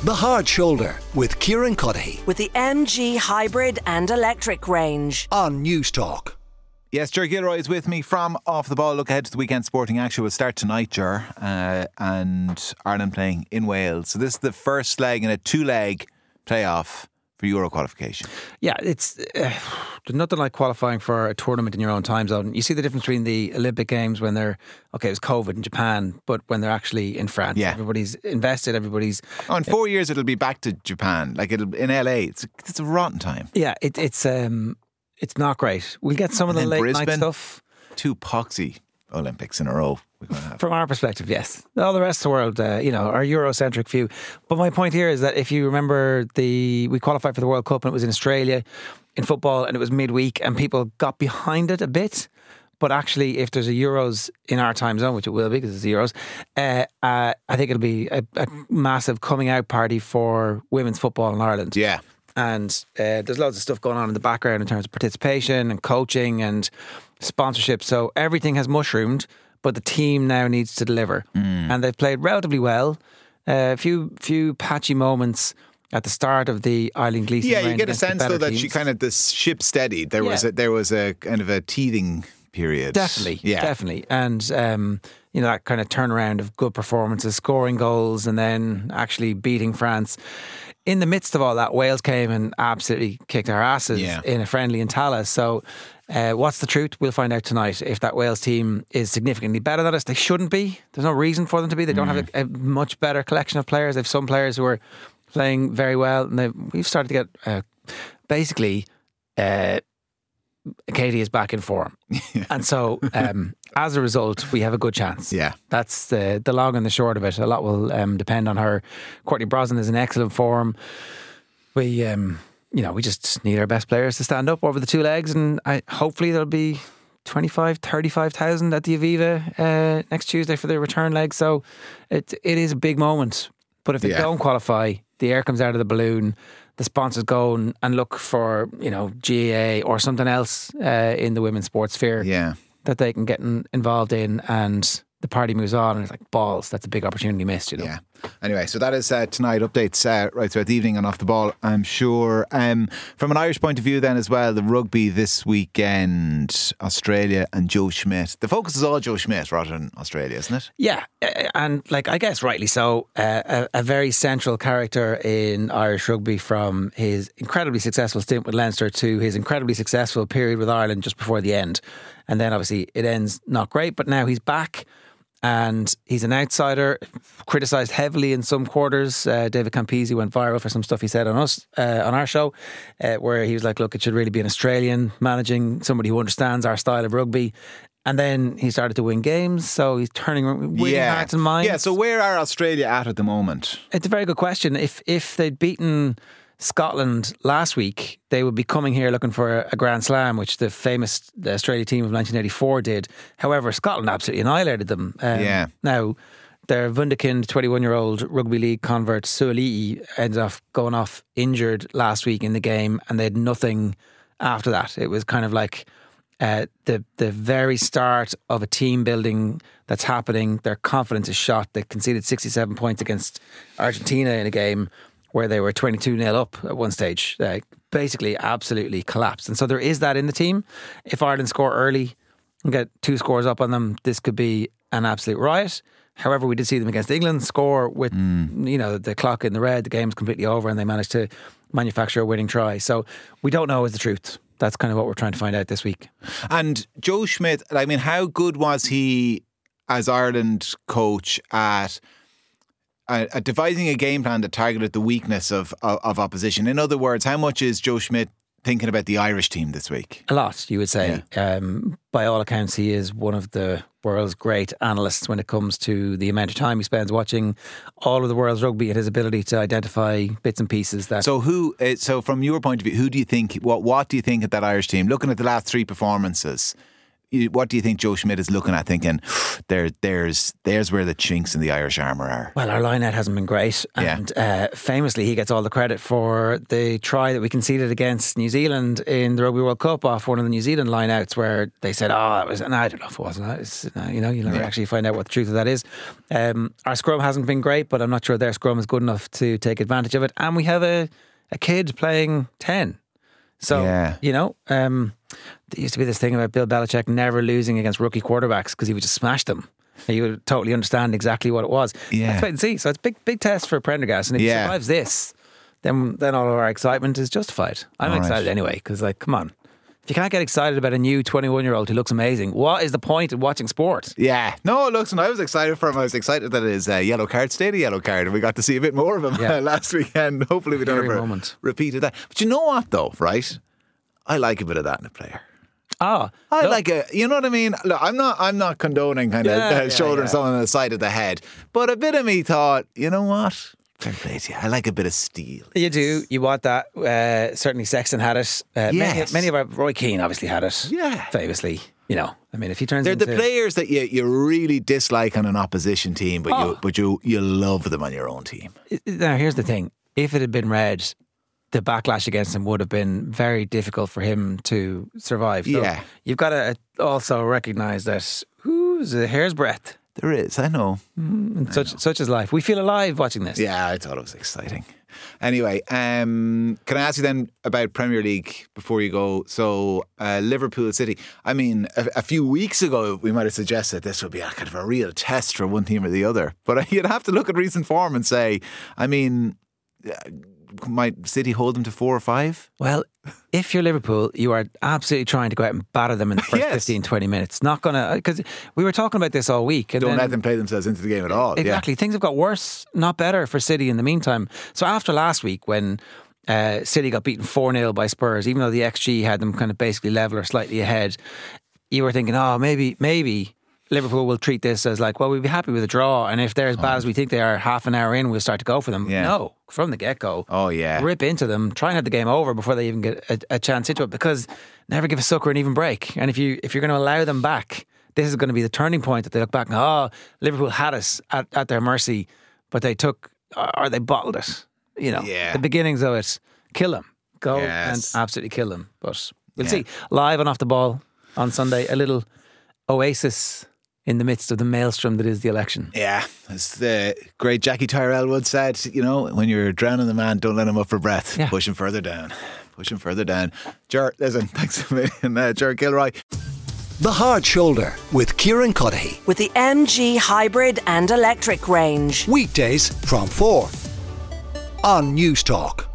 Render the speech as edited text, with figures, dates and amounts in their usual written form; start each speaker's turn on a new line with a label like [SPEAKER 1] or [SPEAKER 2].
[SPEAKER 1] The Hard Shoulder with Kieran Cuddihy
[SPEAKER 2] with the MG Hybrid and Electric range
[SPEAKER 1] on News Talk.
[SPEAKER 3] Yes, Ger Gilroy is with me from Off the Ball. Look ahead to the weekend sporting action. Will start tonight, Ger, and Ireland playing in Wales. So this is the first leg in a two-leg playoff for Euro qualification.
[SPEAKER 4] Yeah, it's there's nothing like qualifying for a tournament in your own time zone. You see the difference between the Olympic Games when they're, okay, it was COVID in Japan, but when they're actually in France.
[SPEAKER 3] Yeah.
[SPEAKER 4] Everybody's invested, everybody's...
[SPEAKER 3] Oh, in 4 years it'll be back to Japan. Like it'll in LA. It's a rotten time.
[SPEAKER 4] Yeah, it's not great. We'll get some of the late
[SPEAKER 3] Brisbane,
[SPEAKER 4] night stuff.
[SPEAKER 3] 2 poxy Olympics in a row we're going to have.
[SPEAKER 4] From our perspective, yes. All the rest of the world, our Eurocentric view. But my point here is that if you remember, we qualified for the World Cup and it was in Australia in football and it was midweek and people got behind it a bit. But actually, if there's a Euros in our time zone, which it will be because it's the Euros, I think it'll be a massive coming out party for women's football in Ireland.
[SPEAKER 3] Yeah.
[SPEAKER 4] And there's loads of stuff going on in the background in terms of participation and coaching and sponsorship. So everything has mushroomed, but the team now needs to deliver. And they've played relatively well. A few patchy moments at the start of the Eileen Gleeson.
[SPEAKER 3] Yeah, you get a sense though that the ship steadied. There was a kind of a teething period.
[SPEAKER 4] Definitely. And that kind of turnaround of good performances, scoring goals and then actually beating France. In the midst of all that, Wales came and absolutely kicked our asses in a friendly in Tallaght. So what's the truth? We'll find out tonight. If that Wales team is significantly better than us, they shouldn't be. There's no reason for them to be. They don't have a much better collection of players. They have some players who are playing very well. And we've started to get basically... Katie is back in form. And so as a result we have a good chance.
[SPEAKER 3] Yeah,
[SPEAKER 4] that's the long and the short of it. A lot will depend on her. Courtney Brosnan is in excellent form. We we just need our best players to stand up over the 2 legs, and hopefully there'll be 35,000 at the Aviva next Tuesday for the return leg. So it is a big moment. But if they don't qualify, the air comes out of the balloon. The sponsors go and look for, GAA or something else in the women's sports sphere that they can get involved in, and the party moves on, and it's like balls. That's a big opportunity missed,
[SPEAKER 3] Yeah. Anyway, so that is tonight. Updates right throughout the evening and Off the Ball, I'm sure. From an Irish point of view then as well, the rugby this weekend, Australia and Joe Schmidt. The focus is all Joe Schmidt rather than Australia, isn't it?
[SPEAKER 4] Yeah, and I guess rightly so. A very central character in Irish rugby, from his incredibly successful stint with Leinster to his incredibly successful period with Ireland just before the end. And then obviously it ends not great, but now he's back. And he's an outsider, criticised heavily in some quarters. David Campese went viral for some stuff he said on our show, where he was like, look, it should really be an Australian managing, somebody who understands our style of rugby. And then he started to win games, so he's winning hearts and minds.
[SPEAKER 3] Yeah, so where are Australia at the moment?
[SPEAKER 4] It's a very good question. If they'd beaten Scotland last week, they would be coming here looking for a Grand Slam, which the famous Australia team of 1984 did. However, Scotland absolutely annihilated them. Now, their Wunderkind 21-year-old rugby league convert Suoli'i ended up going off injured last week in the game, and they had nothing after that. It was kind of like the very start of a team building that's happening. Their confidence is shot. They conceded 67 points against Argentina in a game where they were 22-0 up at one stage. Basically absolutely collapsed. And so there is that in the team. If Ireland score early and get 2 scores up on them, this could be an absolute riot. However, we did see them against England score with the clock in the red, the game's completely over, and they managed to manufacture a winning try. So we don't know is the truth. That's kind of what we're trying to find out this week.
[SPEAKER 3] And Joe Schmidt, how good was he as Ireland coach at devising a game plan that targeted the weakness of opposition? In other words, how much is Joe Schmidt thinking about the Irish team this week?
[SPEAKER 4] A lot, you would say. Yeah. By all accounts, he is one of the world's great analysts when it comes to the amount of time he spends watching all of the world's rugby and his ability to identify bits and pieces that...
[SPEAKER 3] So from your point of view, who do you think, what do you think of that Irish team? Looking at the last 3 performances, what do you think Joe Schmidt is looking at, thinking there's where the chinks in the Irish armour are?
[SPEAKER 4] Well, our line-out hasn't been great, and famously he gets all the credit for the try that we conceded against New Zealand in the Rugby World Cup off one of the New Zealand line-outs, where they said, that was, and I don't know if it wasn't. You'll never actually find out what the truth of that is. Our scrum hasn't been great, but I'm not sure their scrum is good enough to take advantage of it, and we have a kid playing 10. So, there used to be this thing about Bill Belichick never losing against rookie quarterbacks because he would just smash them. And you would totally understand exactly what it was. Yeah. Let's wait and see. So it's a big test for Prendergast. And if he survives this, then all of our excitement is justified. I'm excited anyway, because, come on. If you can't get excited about a new 21-year-old who looks amazing, what is the point of watching sport?
[SPEAKER 3] Yeah. No, look, I was excited for him. I was excited that his yellow card stayed a yellow card, and we got to see a bit more of him last weekend. Hopefully we don't ever repeat that. But you know what, though, right? I like a bit of that in a player. I like it. You know what I mean? Look, I'm not condoning kind of shouldering someone on the side of the head, but a bit of me thought, you know what? I like a bit of steel.
[SPEAKER 4] You do. You want that. Certainly Sexton had it. Many of our, Roy Keane obviously had it. Yeah. Famously. If he turns
[SPEAKER 3] they're
[SPEAKER 4] into...
[SPEAKER 3] the players that you really dislike on an opposition team, but you love them on your own team.
[SPEAKER 4] Now, here's the thing. If it had been red, the backlash against him would have been very difficult for him to survive. So you've got to also recognise that there's a hair's breadth.
[SPEAKER 3] There is, I know.
[SPEAKER 4] Such is life. We feel alive watching this.
[SPEAKER 3] Yeah, I thought it was exciting. Anyway, can I ask you then about Premier League before you go? So, Liverpool City. I mean, a few weeks ago, we might have suggested this would be a kind of a real test for one team or the other. But you'd have to look at recent form and say, might City hold them to 4 or 5?
[SPEAKER 4] Well, if you're Liverpool, you are absolutely trying to go out and batter them in the first 15, 20 minutes. Not going to, because we were talking about this all week. And
[SPEAKER 3] don't let them play themselves into the game at all.
[SPEAKER 4] Exactly. Things have got worse, not better for City in the meantime. So after last week, when City got beaten 4-0 by Spurs, even though the XG had them kind of basically level or slightly ahead, you were thinking, maybe Liverpool will treat this as we'll be happy with a draw, and if they're as bad as we think they are, half an hour in, we'll start to go for them. Yeah. No, from the get-go. Rip into them, try and have the game over before they even get a chance into it, because never give a sucker an even break. And if you're going to allow them back, this is going to be the turning point that they look back and Liverpool had us at their mercy, but they they bottled it. The beginnings of it, kill them. Go and absolutely kill them. But we'll see. Live and Off the Ball on Sunday, a little oasis in the midst of the maelstrom that is the election. Yeah, as the great Jackie Tyrrell once said, when you're drowning the man, don't let him up for breath. Yeah. Push him further down. Ger, listen, thanks a million, Ger Kilroy.
[SPEAKER 1] The Hard Shoulder with Kieran Cuddihy.
[SPEAKER 2] With the MG hybrid and electric range.
[SPEAKER 1] Weekdays from 4 on News Talk.